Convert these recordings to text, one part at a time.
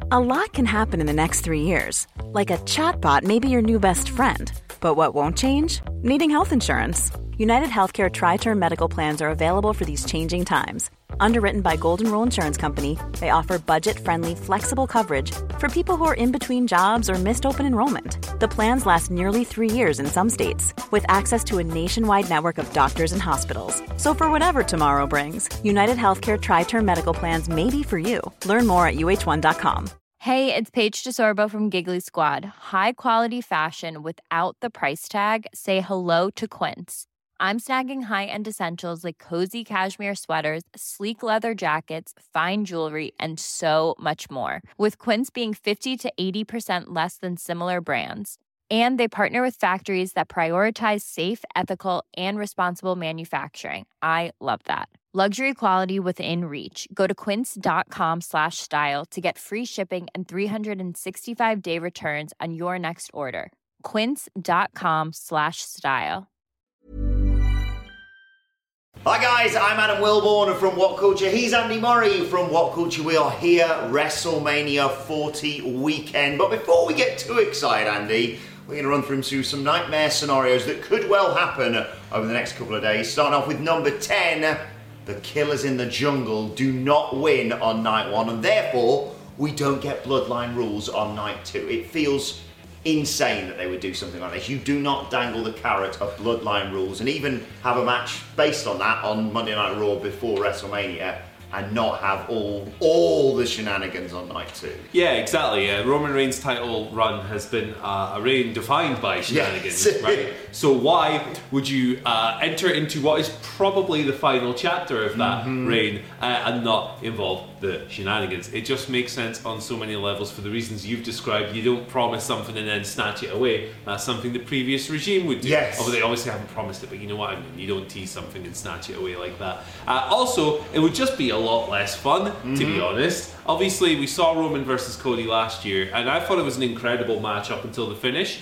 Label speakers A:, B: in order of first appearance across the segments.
A: A lot can happen in the next 3 years. Like a chatbot may be your new best friend. But what won't change? Needing health insurance. United Healthcare Tri-Term Medical Plans are available for these changing times. Underwritten by Golden Rule Insurance Company, they offer budget-friendly, flexible coverage for people who are in between jobs or missed open enrollment. The plans last nearly 3 years in some states, with access to a nationwide network of doctors and hospitals. So for whatever tomorrow brings, United Healthcare Tri-Term Medical Plans may be for you. Learn more at uh1.com.
B: Hey, it's Paige DeSorbo from Giggly Squad. High quality fashion without the price tag. Say hello to Quince. I'm snagging high-end essentials like cozy cashmere sweaters, sleek leather jackets, fine jewelry, and so much more. With Quince being 50 to 80% less than similar brands. And they partner with factories that prioritize safe, ethical, and responsible manufacturing. I love that. Luxury quality within reach. Go to quince.com/style to get free shipping and 365-day returns on your next order. Quince.com/style.
C: Hi guys, I'm Adam Wilborn from What Culture. He's Andy Murray from What Culture. We are here, WrestleMania 40 weekend. But before we get too excited, Andy, we're going to run through some nightmare scenarios that could well happen over the next couple of days. Starting off with number 10, the Killers in the Jungle do not win on night 1, and therefore we don't get Bloodline rules on night 2. It feels insane that they would do something like this. You do not dangle the carrot of Bloodline rules and even have a match based on that on Monday Night Raw before WrestleMania and not have all the shenanigans on night 2.
D: Yeah, exactly. Roman Reigns' title run has been a reign defined by shenanigans, yes. Right? So why would you enter into what is probably the final chapter of that reign and not involve the shenanigans? It just makes sense on so many levels for the reasons you've described. You don't promise something and then snatch it away. That's something the previous regime would do.
C: Yes.
D: Although they obviously haven't promised it, but you know what I mean. You don't tease something and snatch it away like that. Also, it would just be a lot less fun, to be honest. Obviously, we saw Roman versus Cody last year, and I thought it was an incredible match up until the finish.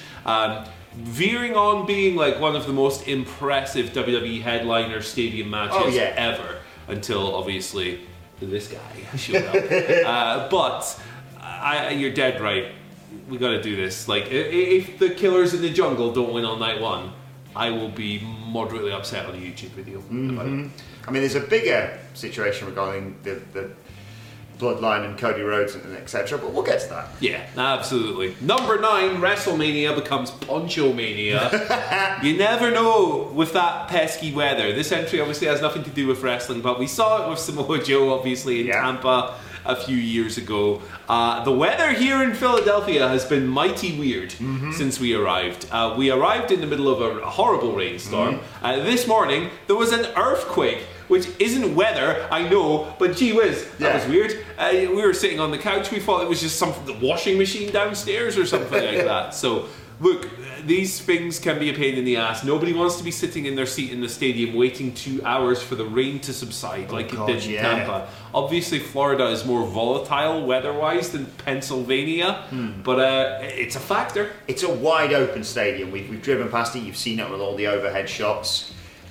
D: Veering on being like one of the most impressive WWE headliner stadium matches ever, until obviously this guy showed up. But you're dead right. We got to do this. Like, if the Killers in the Jungle don't win on night 1, I will be moderately upset on a YouTube video about it.
C: I mean, there's a bigger situation regarding the Bloodline and Cody Rhodes and etc., but we'll get to that.
D: Yeah, absolutely. Number 9, WrestleMania becomes Poncho Mania. You never know with that pesky weather. This entry obviously has nothing to do with wrestling, but we saw it with Samoa Joe, obviously, in Tampa a few years ago. The weather here in Philadelphia has been mighty weird since we arrived. We arrived in the middle of a horrible rainstorm. This morning, there was an earthquake, which isn't weather, I know, but gee whiz, that was weird. We were sitting on the couch, we thought it was just the washing machine downstairs or something like that. So, look, these things can be a pain in the ass. Nobody wants to be sitting in their seat in the stadium waiting 2 hours for the rain to subside it did in Tampa. Obviously, Florida is more volatile weather-wise than Pennsylvania, but it's a factor.
C: It's a wide open stadium. We've driven past it. You've seen it with all the overhead shots.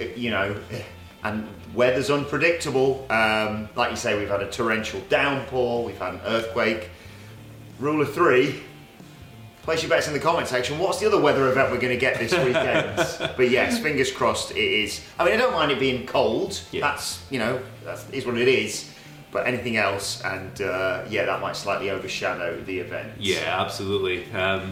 C: And weather's unpredictable. Like you say, we've had a torrential downpour, we've had an earthquake. Rule of 3, place your bets in the comment section. What's the other weather event we're going to get this weekend? But yes, fingers crossed it is. I mean, I don't mind it being cold. That's is what it is. But anything else, and that might slightly overshadow the event.
D: Yeah, absolutely.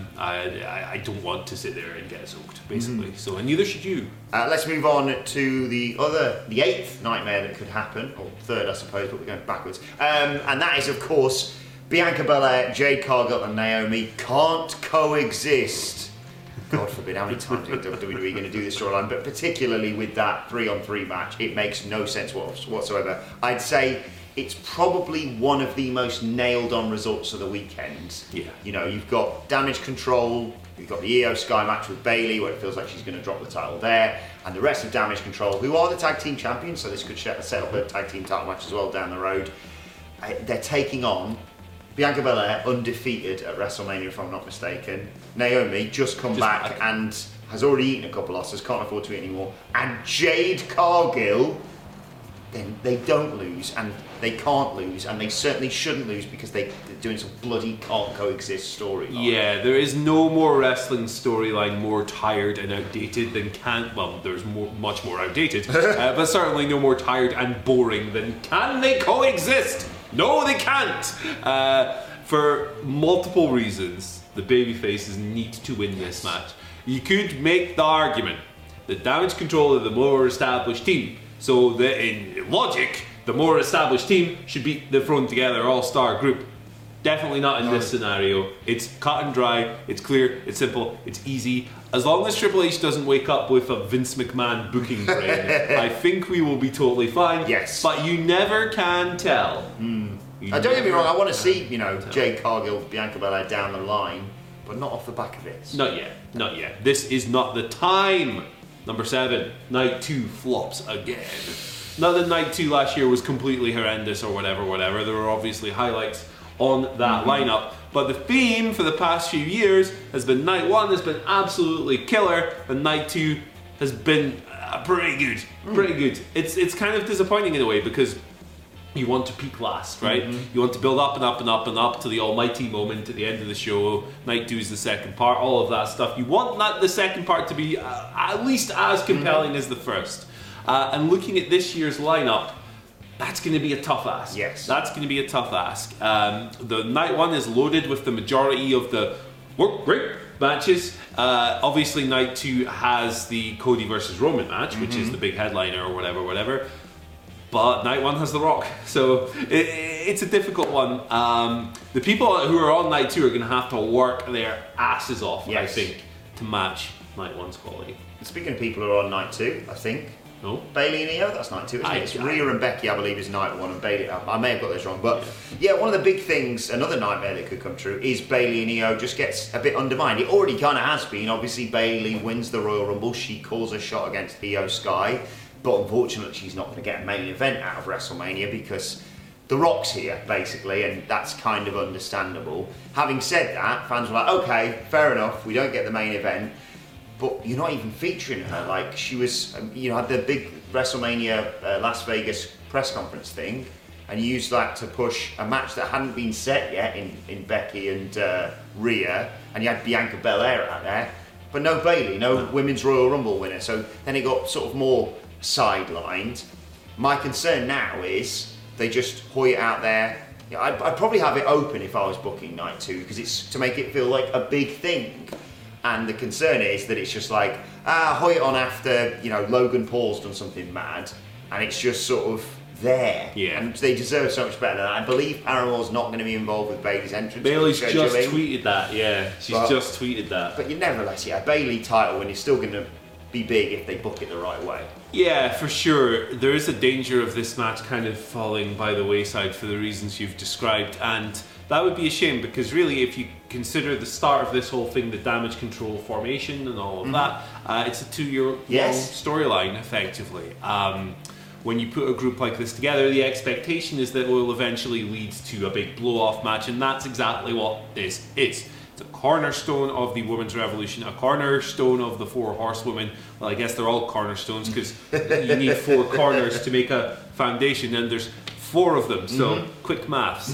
D: I don't want to sit there and get soaked, basically. So, and neither should you.
C: Let's move on to the 8th nightmare that could happen, or 3rd, I suppose, but we're going backwards. And that is, of course, Bianca Belair, Jade Cargill, and Naomi can't coexist. God forbid, how many times is WWE going to do this storyline? But particularly with that 3-on-3 match, it makes no sense whatsoever. I'd say it's probably one of the most nailed-on results of the weekend.
D: Yeah.
C: You know, you've got Damage Control, you've got the Io Sky match with Bayley, where it feels like she's going to drop the title there, and the rest of Damage Control, who are the tag team champions, so this could set up a tag team title match as well down the road. They're taking on Bianca Belair, undefeated at WrestleMania, if I'm not mistaken. Naomi, just come back and has already eaten a couple losses, can't afford to eat anymore. And Jade Cargill, then they don't lose, and they can't lose, and they certainly shouldn't lose because they're doing some bloody can't coexist storyline.
D: Yeah, there is no more wrestling storyline more tired and outdated than there's much more outdated, but certainly no more tired and boring than can they coexist? No, they can't! For multiple reasons, the babyfaces need to win this match. You could make the argument that Damage Control are the more established team, so that in logic, the more established team should beat the thrown together all-star group. Definitely not in this scenario. It's cut and dry, it's clear, it's simple, it's easy. As long as Triple H doesn't wake up with a Vince McMahon booking brain, I think we will be totally fine.
C: Yes.
D: But you never can tell.
C: Don't get me wrong, I want to see, Jade Cargill, Bianca Belair down the line, but not off the back of it.
D: Not yet. This is not the time. Number 7, Night 2 flops again. Not that Night 2 last year was completely horrendous or whatever. There were obviously highlights on that lineup. But the theme for the past few years has been Night 1 has been absolutely killer, and Night 2 has been pretty good. It's kind of disappointing in a way because you want to peak last, right? You want to build up and up and up and up to the almighty moment at the end of the show. Night 2 is the second part, all of that stuff. You want the second part to be at least as compelling as the first. And looking at this year's lineup, that's going to be a tough ask.
C: Yes.
D: That's going to be a tough ask. The Night 1 is loaded with the majority of the work rate matches. Obviously, Night 2 has the Cody versus Roman match, which is the big headliner or whatever. But Night 1 has The Rock, so it's a difficult one. The people who are on Night 2 are going to have to work their asses off, I think, to match Night 1's quality.
C: Speaking of people who are on Night 2, I think,
D: No?
C: Bayley and Io, that's Night 2, isn't it? It's Rhea and Becky, I believe, is Night 1, and Bayley, I may have got this wrong, but yeah, one of the big things, another nightmare that could come true, is Bayley and Io just gets a bit undermined. It already kind of has been. Obviously, Bayley wins the Royal Rumble, she calls a shot against Io Sky, but unfortunately she's not going to get a main event out of WrestleMania because The Rock's here, basically, and that's kind of understandable. Having said that, fans were like, okay, fair enough, we don't get the main event, but you're not even featuring her. Like, she was, had the big WrestleMania Las Vegas press conference thing, and you used that to push a match that hadn't been set yet in Becky and Rhea, and you had Bianca Belair out there, but no Bayley, no Women's Royal Rumble winner, so then it got sort of more sidelined. My concern now is they just hoy it out there. I'd probably have it open if I was booking Night 2 because it's to make it feel like a big thing. And the concern is that it's just like, hoy it on after, Logan Paul's done something mad, and it's just sort of there.
D: Yeah.
C: And they deserve so much better than that. I believe Paramore's not going to be involved with Bayley's entrance.
D: Bayley's just tweeted that, yeah. She's just tweeted that.
C: But you nevertheless, a Bayley title, and it's still going to be big if they book it the right way.
D: Yeah, for sure. There is a danger of this match kind of falling by the wayside for the reasons you've described, and that would be a shame because really, if you consider the start of this whole thing, the Damage Control formation and all of that, it's a 2-year-long storyline, effectively. When you put a group like this together, the expectation is that it will eventually lead to a big blow-off match, and that's exactly what this is. It's a cornerstone of the Women's Revolution, a cornerstone of the 4 Horsewomen. Well, I guess they're all cornerstones because you need 4 corners to make a foundation, and there's 4 of them, so quick maths.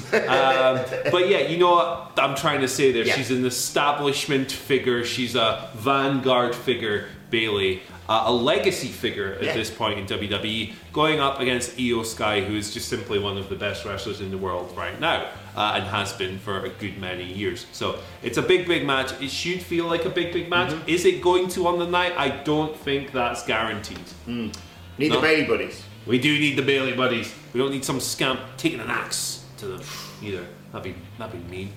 D: But yeah, you know what I'm trying to say there. Yeah. She's an establishment figure. She's a vanguard figure, Bayley. A legacy figure at this point in WWE, going up against Io Sky, who is just simply one of the best wrestlers in the world right now, and has been for a good many years. So it's a big match. It should feel like a big match. Is it going to on the night? I don't think that's guaranteed.
C: Need the Bayley buddies.
D: We do need the Bayley buddies. We don't need some scamp taking an axe to them either. That'd be mean.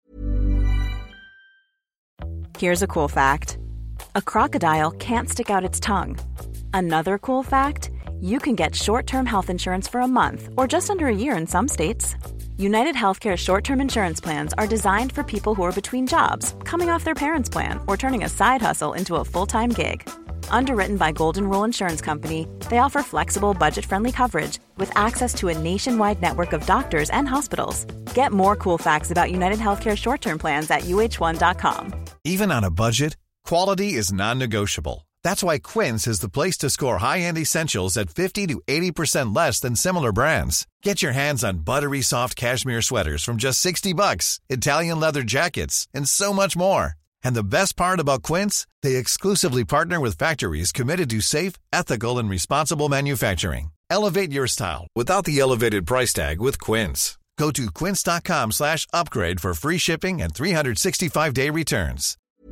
A: Here's a cool fact. A crocodile can't stick out its tongue. Another cool fact, you can get short-term health insurance for a month or just under a year in some states. United Healthcare short-term insurance plans are designed for people who are between jobs, coming off their parents' plan, or turning a side hustle into a full-time gig. Underwritten by Golden Rule Insurance Company, they offer flexible, budget-friendly coverage with access to a nationwide network of doctors and hospitals. Get more cool facts about United Healthcare short-term plans at uh1.com.
E: Even on a budget, quality is non-negotiable. That's why Quince is the place to score high-end essentials at 50 to 80% less than similar brands. Get your hands on buttery soft cashmere sweaters from just $60, Italian leather jackets, and so much more. And the best part about Quince, they exclusively partner with factories committed to safe, ethical, and responsible manufacturing. Elevate your style without the elevated price tag with Quince. Go to quince.com/upgrade for free shipping and 365-day returns.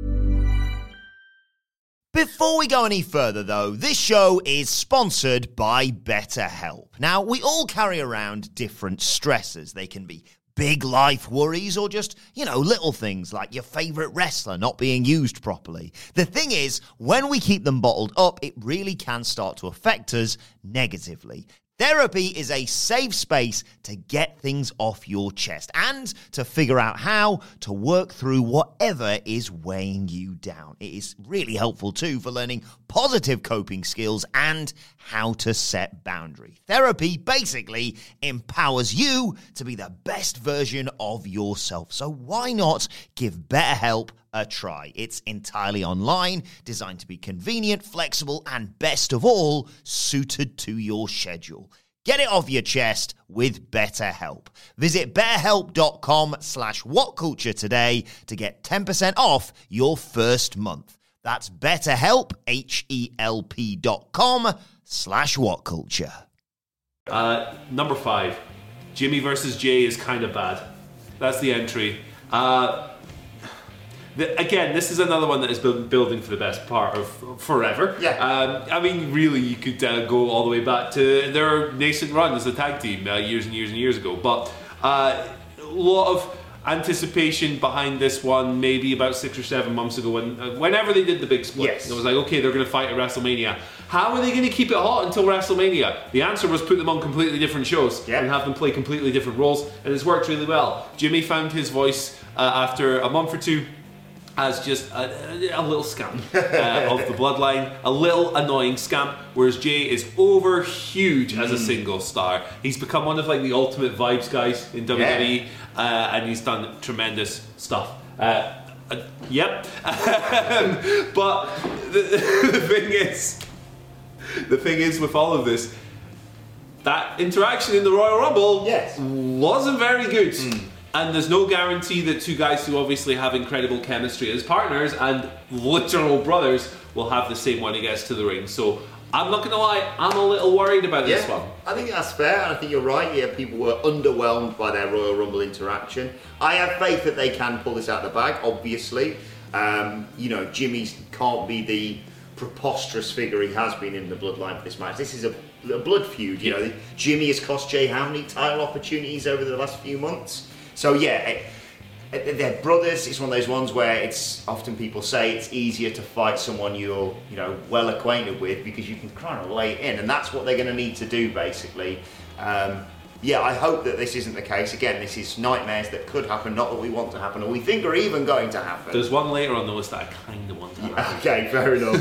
C: Before we go any further, though, this show is sponsored by BetterHelp. Now, we all carry around different stressors. They can be big life worries or just, little things like your favorite wrestler not being used properly. The thing is, when we keep them bottled up, it really can start to affect us negatively. Therapy is a safe space to get things off your chest and to figure out how to work through whatever is weighing you down. It is really helpful too for learning positive coping skills and how to set boundaries. Therapy basically empowers you to be the best version of yourself. So why not give BetterHelp a try? It's entirely online, designed to be convenient, flexible, and best of all, suited to your schedule. Get it off your chest with BetterHelp. Visit betterhelp.com/whatculture today to get 10% off your first month. That's BetterHelp, HELP.com/whatculture.
D: Number 5, Jimmy versus Jay is kind of bad. That's the entry. Again, this is another one that has been building for the best part of forever.
C: Yeah.
D: Really, you could go all the way back to their nascent run as a tag team years and years and years ago. But a lot of anticipation behind this one, maybe about 6 or 7 months ago, whenever they did the big split.
C: Yes.
D: It was like, okay, they're going to fight at WrestleMania. How are they going to keep it hot until WrestleMania? The answer was put them on completely different shows and have them play completely different roles, and it's worked really well. Jimmy found his voice after a month or two as just a little scamp of the bloodline, a little annoying scamp, whereas Jay is over huge as a single star. He's become one of the ultimate vibes guys in WWE, and he's done tremendous stuff. Yep. But the thing is with all of this, that interaction in the Royal Rumble wasn't very good. And there's no guarantee that two guys who obviously have incredible chemistry as partners and literal brothers will have the same when he gets to the ring. So I'm not going to lie, I'm a little worried about this one.
C: I think that's fair, and I think you're right. Yeah, people were underwhelmed by their Royal Rumble interaction. I have faith that they can pull this out of the bag, obviously. Jimmy can't be the preposterous figure he has been in the bloodline for this match. This is a blood feud. Jimmy has cost Jay how many title opportunities over the last few months? So they're brothers. It's one of those ones where it's often people say it's easier to fight someone you're well acquainted with because you can kind of lay it in, and that's what they're going to need to do basically. I hope that this isn't the case. Again, this is nightmares that could happen, not that we want to happen or we think are even going to happen.
D: There's one later on the list that I kind of want to happen.
C: Okay, fair enough.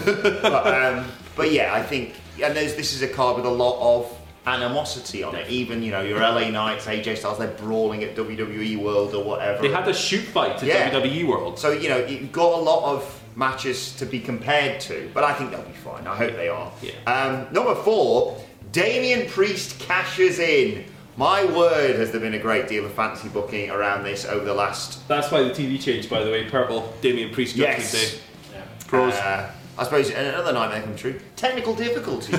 C: but I think, and this is a card with a lot of animosity on it. Even your LA Knights, AJ Styles, they're brawling at WWE World or whatever.
D: They had a shoot fight to WWE World.
C: So you've got a lot of matches to be compared to, but I think they'll be fine. I hope they are. Number 4, Damian Priest cashes in. My word, has there been a great deal of fantasy booking around this over the last...
D: That's why the TV changed, by the way. Purple, Damian Priest Judgment Day. Pros.
C: I suppose another nightmare come true. Technical difficulties.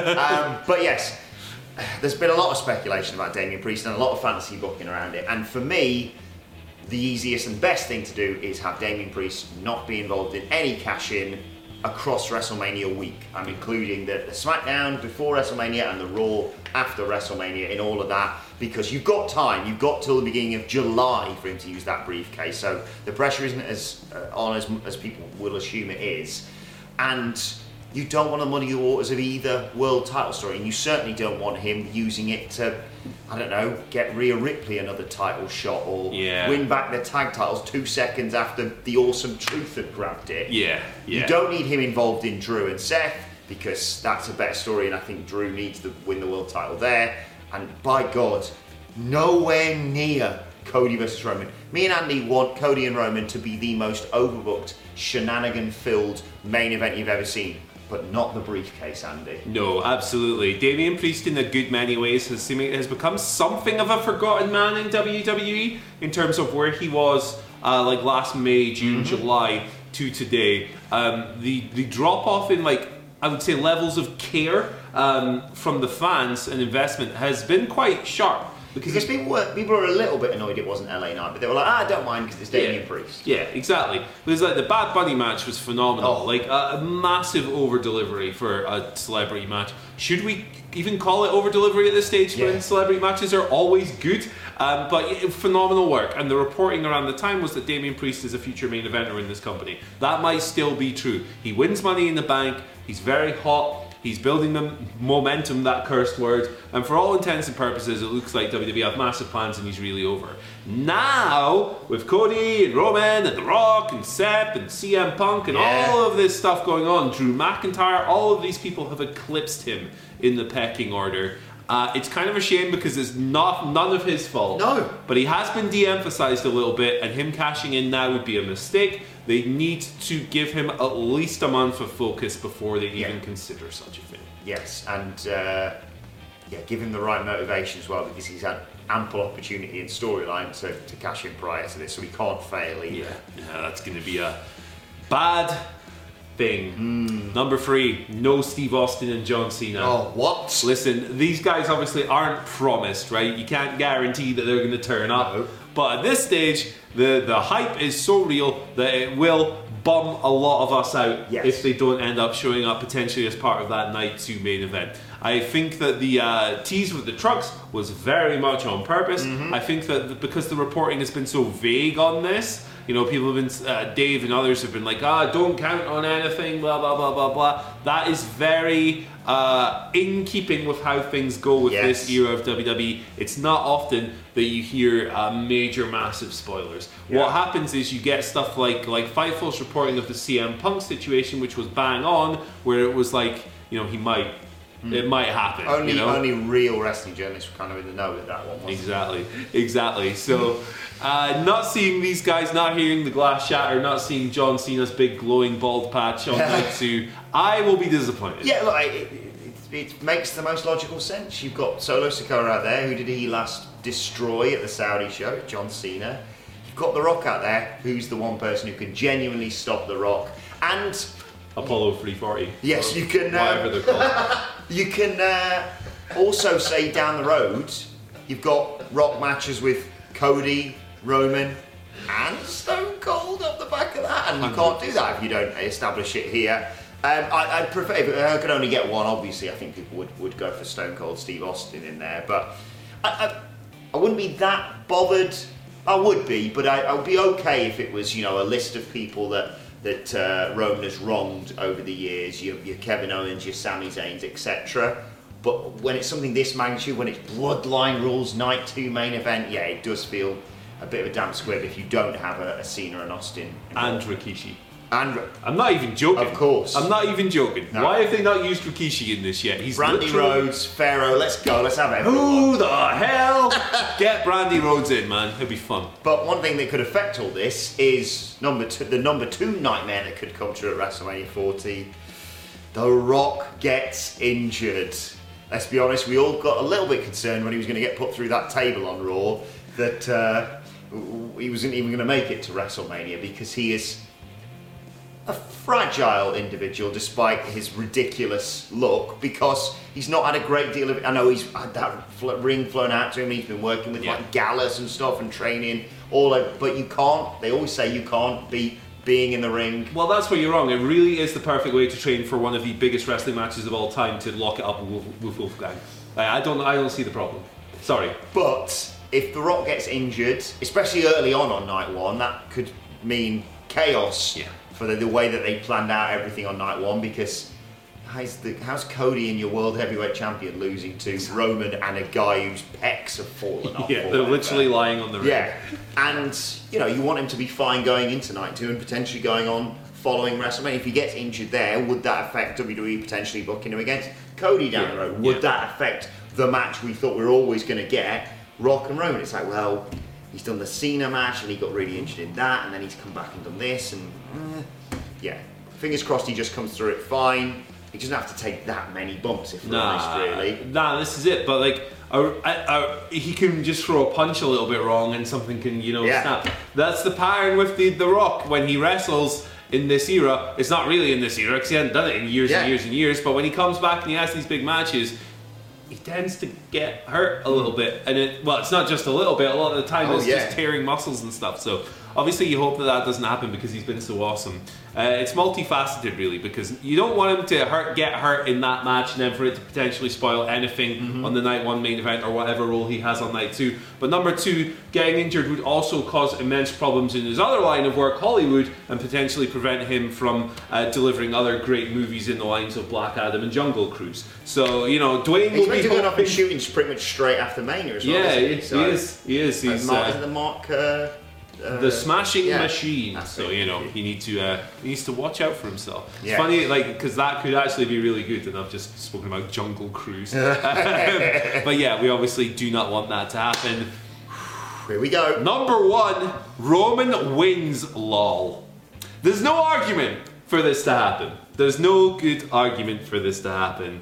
C: But yes, there's been a lot of speculation about Damian Priest and a lot of fantasy booking around it. And for me, the easiest and best thing to do is have Damian Priest not be involved in any cash-in across WrestleMania week. I'm including the SmackDown before WrestleMania and the Raw after WrestleMania in all of that, because you've got time. You've got till the beginning of July for him to use that briefcase. So the pressure isn't as on as people will assume it is. And you don't want to muddy the waters of either world title story, and you certainly don't want him using it to, I don't know, get Rhea Ripley another title shot or win back the tag titles 2 seconds after the Awesome Truth had grabbed it. You don't need him involved in Drew and Seth, because that's a better story, and I think Drew needs to win the world title there. And by God, nowhere near Cody versus Roman. Me and Andy want Cody and Roman to be the most overbooked, shenanigan-filled main event you've ever seen. but not the briefcase, Andy.
D: No, absolutely. Damian Priest, in a good many ways, has become something of a forgotten man in WWE in terms of where he was like last May, June, July to today. The drop off in, like, I would say, levels of care from the fans and investment has been quite sharp.
C: Because people were a little bit annoyed it wasn't LA Knight, but they were like, I don't mind because it's Damian Priest.
D: Yeah, exactly. Because like the Bad Bunny match was phenomenal. Like a massive over delivery for a celebrity match. Should we even call it over delivery at this stage when celebrity matches are always good? But phenomenal work. And the reporting around the time was that Damian Priest is a future main eventer in this company. That might still be true. He wins Money in the Bank. He's very hot. He's building the momentum, that cursed word, and for all intents and purposes, it looks like WWE have massive plans and he's really over. Now, with Cody and Roman and The Rock and Seth and CM Punk and all of this stuff going on, Drew McIntyre, all of these people have eclipsed him in the pecking order. It's kind of a shame because it's none of his fault.
C: No.
D: But he has been de-emphasized a little bit, and him cashing in now would be a mistake. They need to give him at least a month of focus before they even consider such a thing.
C: Yes, and give him the right motivation as well, because he's had ample opportunity in storyline to cash in prior to this, so he can't fail either.
D: Yeah, that's going to be a bad thing. Number 3, no Steve Austin and John Cena.
C: Oh, what?
D: Listen, these guys obviously aren't promised, right? You can't guarantee that they're going to turn up.
C: No.
D: But at this stage, the hype is so real that it will bum a lot of us out if they don't end up showing up potentially as part of that Night 2 main event. I think that the tease with the trucks was very much on purpose. I think that because the reporting has been so vague on this, you know, people have been, Dave and others have been like, don't count on anything, blah, blah, blah, blah, blah. That is very in keeping with how things go with this era of WWE. It's not often that you hear major, massive spoilers. What happens is you get stuff like Fightful's reporting of the CM Punk situation, which was bang on, where it was like, you know, he might... It might happen.
C: Only real wrestling journalists were kind of in the know with that one.
D: Exactly. So, not seeing these guys, not hearing the glass shatter, not seeing John Cena's big glowing bald patch on Night 2, I will be disappointed.
C: Yeah, look, it makes the most logical sense. You've got Solo Sikoa out there. Who did he last destroy at the Saudi show? John Cena. You've got The Rock out there, who's the one person who can genuinely stop The Rock. And
D: Apollo 340.
C: Yes, you can.
D: Whatever they're called.
C: You can also say down the road, you've got Rock matches with Cody, Roman, and Stone Cold up the back of that, and you can't do that if you don't establish it here. I'd prefer, if I could only get one, obviously I think people would go for Stone Cold Steve Austin in there, but I wouldn't be that bothered. I would be, but I would be okay if it was, you know, a list of people that Roman has wronged over the years, your Kevin Owens, your Sami Zayns, etc. But when it's something this magnitude, when it's Bloodline rules Night 2 main event, it does feel a bit of a damp squib if you don't have a Cena and Austin involved.
D: And Rikishi.
C: And
D: I'm not even joking.
C: Of course.
D: I'm not even joking.
C: No.
D: Why have they not used Rikishi in this yet? He's
C: Brandy Rhodes, Pharaoh, let's go, let's have it.
D: Who the hell? Get Brandy Rhodes in, man. It'll be fun.
C: But one thing that could affect all this is the number two nightmare that could come true at WrestleMania 40. The Rock gets injured. Let's be honest, we all got a little bit concerned when he was going to get put through that table on Raw that he wasn't even going to make it to WrestleMania, because he is a fragile individual despite his ridiculous look, because he's not had a great deal of... I know he's had that ring flown out to him, he's been working with like Gallus and stuff and training all over, but you can't, they always say you can't beat being in the ring.
D: Well, that's where you're wrong. It really is the perfect way to train for one of the biggest wrestling matches of all time, to lock it up with Wolfgang. I don't see the problem. Sorry.
C: But if The Rock gets injured, especially early on Night 1, that could mean chaos for the way that they planned out everything on Night 1, because how's Cody and your World Heavyweight Champion losing to Roman and a guy whose pecs have fallen off?
D: Yeah, they're literally lying on the ring.
C: Yeah, and you want him to be fine going into Night 2 and potentially going on following WrestleMania. If he gets injured there, would that affect WWE potentially booking him against Cody down the road? Would that affect the match we thought we were always going to get, Rock and Roman? It's like, well, he's done the Cena match and he got really injured in that, and then he's come back and done this, and fingers crossed he just comes through it fine. he doesn't have to take that many bumps, if we're honest, really.
D: Nah, this is it. But like, he can just throw a punch a little bit wrong and something can, snap. That's the pattern with the Rock when he wrestles in this era. It's not really in this era because he hasn't done it in years and years and years. But when he comes back and he has these big matches, he tends to get hurt a little bit. And it's not just a little bit. A lot of the time it's just tearing muscles and stuff. So obviously you hope that doesn't happen because he's been so awesome. It's multifaceted really, because you don't want him to get hurt in that match and then for it to potentially spoil anything on the night 1 main event or whatever role he has on night 2. But number 2, getting injured would also cause immense problems in his other line of work, Hollywood, and potentially prevent him from delivering other great movies in the lines of Black Adam and Jungle Cruise. So, Dwayne
C: he's
D: will
C: meant
D: be
C: to go up and shooting pretty much straight after Mania as well.
D: Yeah,
C: he
D: is. He's
C: the Mark.
D: The Smashing Machine. So
C: he
D: needs to watch out for himself. It's
C: Yeah.
D: funny, because that could actually be really good, and I've just spoken about Jungle Cruise. But yeah, we obviously do not want that to happen.
C: Here we go.
D: Number 1, Roman wins. Lol. There's no argument for this to happen. There's no good argument for this to happen.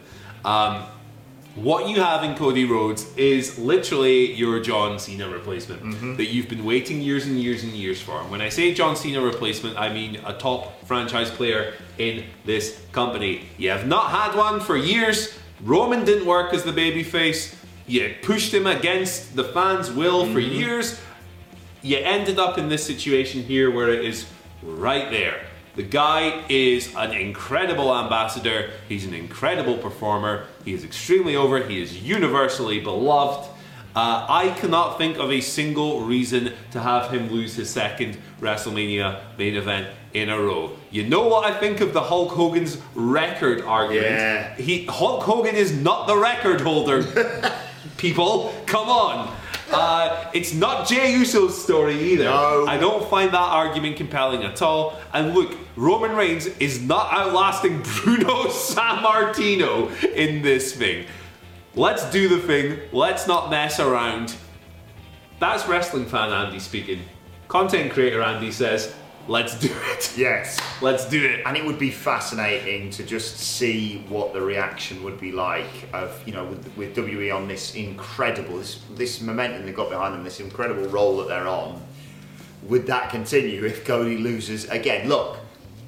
D: What you have in Cody Rhodes is literally your John Cena replacement that you've been waiting years and years and years for. And when I say John Cena replacement, I mean a top franchise player in this company. You have not had one for years. Roman didn't work as the babyface. You pushed him against the fans' will for years. You ended up in this situation here where it is right there. The guy is an incredible ambassador. He's an incredible performer. He is extremely over. He is universally beloved. I cannot think of a single reason to have him lose his second WrestleMania main event in a row. You know what I think of the Hulk Hogan's record argument?
C: Yeah.
D: Hulk Hogan is not the record holder. People, come on. It's not Jey Uso's story either.
C: No.
D: I don't find that argument compelling at all. And look, Roman Reigns is not outlasting Bruno Sammartino in this thing. Let's do the thing. Let's not mess around. That's wrestling fan Andy speaking. Content creator Andy says, let's do it.
C: Yes.
D: Let's do it.
C: And it would be fascinating to just see what the reaction would be like of, with WWE on this incredible, this momentum they got behind them, this incredible role that they're on. Would that continue if Cody loses again? Look,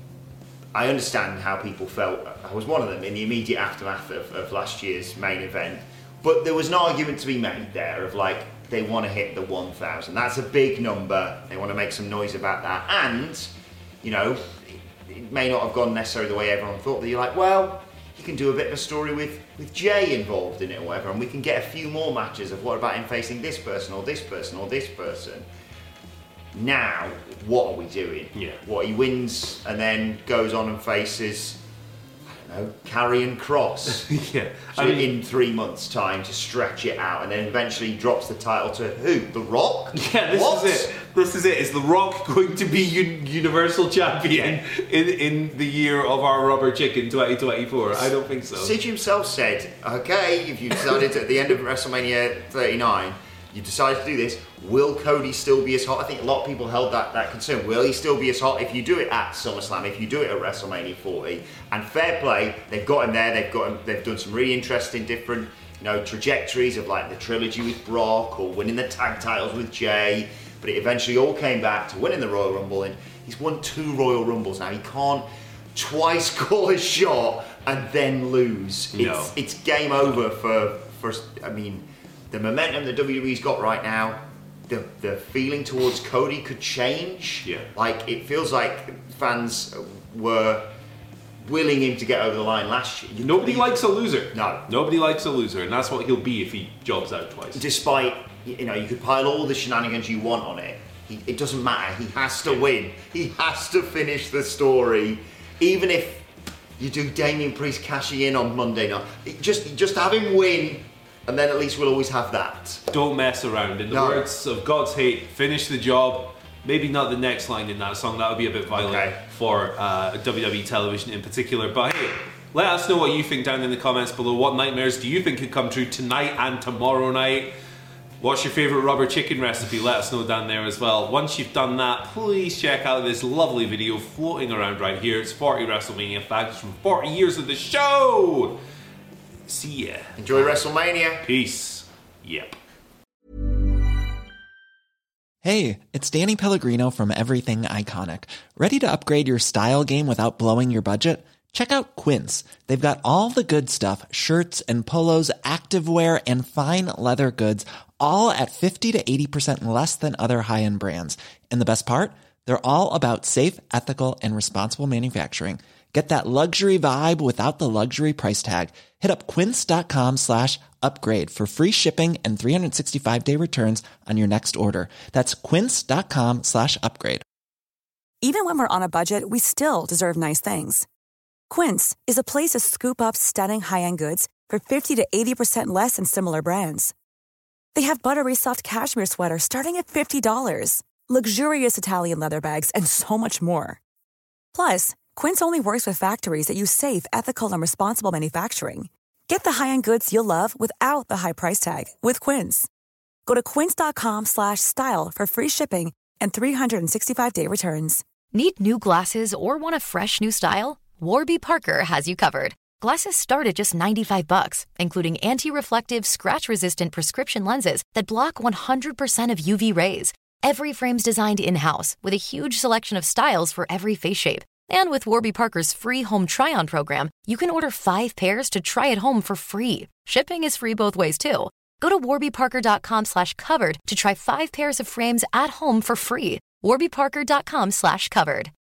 C: I understand how people felt. I was one of them in the immediate aftermath of last year's main event. But there was an argument to be made there of they want to hit the 1,000. That's a big number. They want to make some noise about that. And, it may not have gone necessarily the way everyone thought. But you're like, well, you can do a bit of a story with Jey involved in it or whatever. And we can get a few more matches of what about him facing this person or this person or this person. Now, what are we doing?
D: Yeah.
C: What, he wins and then goes on and faces... Karrion Kross in 3 months' time to stretch it out, and then eventually drops the title to who? The Rock?
D: Yeah, this is it. Is The Rock going to be Universal Champion in the year of our rubber chicken 2024? I don't think so.
C: Sid himself said, okay, if you decided at the end of WrestleMania 39, you decided to do this, will Cody still be as hot? I think a lot of people held that concern. Will he still be as hot if you do it at SummerSlam, if you do it at WrestleMania 40? And fair play, they've got him there. They've done some really interesting different trajectories of the trilogy with Brock or winning the tag titles with Jey. But it eventually all came back to winning the Royal Rumble, and he's won 2 Royal Rumbles now. He can't twice call a shot and then lose. It's game over for the momentum the WWE's got right now. The feeling towards Cody could change.
D: Yeah.
C: It feels like fans were willing him to get over the line last year.
D: Nobody likes a loser.
C: No.
D: Nobody likes a loser, and that's what he'll be if he jobs out twice.
C: Despite, you could pile all the shenanigans you want on it. It doesn't matter. He has to win. He has to finish the story. Even if you do Damian Priest cashing in on Monday night. Just have him win. And then at least we'll always have that.
D: Don't mess around. In the words of God's Hate, finish the job. Maybe not the next line in that song. That would be a bit violent for WWE television in particular. But hey, let us know what you think down in the comments below. What nightmares do you think could come true tonight and tomorrow night? What's your favourite rubber chicken recipe? Let us know down there as well. Once you've done that, please check out this lovely video floating around right here. It's 40 WrestleMania facts from 40 years of the show. See ya.
C: Enjoy WrestleMania.
D: Peace. Yep.
F: Hey, it's Danny Pellegrino from Everything Iconic. Ready to upgrade your style game without blowing your budget? Check out Quince. They've got all the good stuff, shirts and polos, activewear, and fine leather goods, all at 50 to 80% less than other high-end brands. And the best part? They're all about safe, ethical, and responsible manufacturing. Get that luxury vibe without the luxury price tag. Hit up quince.com/upgrade for free shipping and 365-day returns on your next order. That's quince.com/upgrade.
G: Even when we're on a budget, we still deserve nice things. Quince is a place to scoop up stunning high-end goods for 50 to 80% less than similar brands. They have buttery soft cashmere sweaters starting at $50, luxurious Italian leather bags, and so much more. Plus, Quince only works with factories that use safe, ethical, and responsible manufacturing. Get the high-end goods you'll love without the high price tag with Quince. Go to quince.com/style for free shipping and 365-day returns.
H: Need new glasses or want a fresh new style? Warby Parker has you covered. Glasses start at just $95, including anti-reflective, scratch-resistant prescription lenses that block 100% of UV rays. Every frame's designed in-house with a huge selection of styles for every face shape. And with Warby Parker's free home try-on program, you can order 5 pairs to try at home for free. Shipping is free both ways, too. Go to warbyparker.com/covered to try 5 pairs of frames at home for free. warbyparker.com/covered.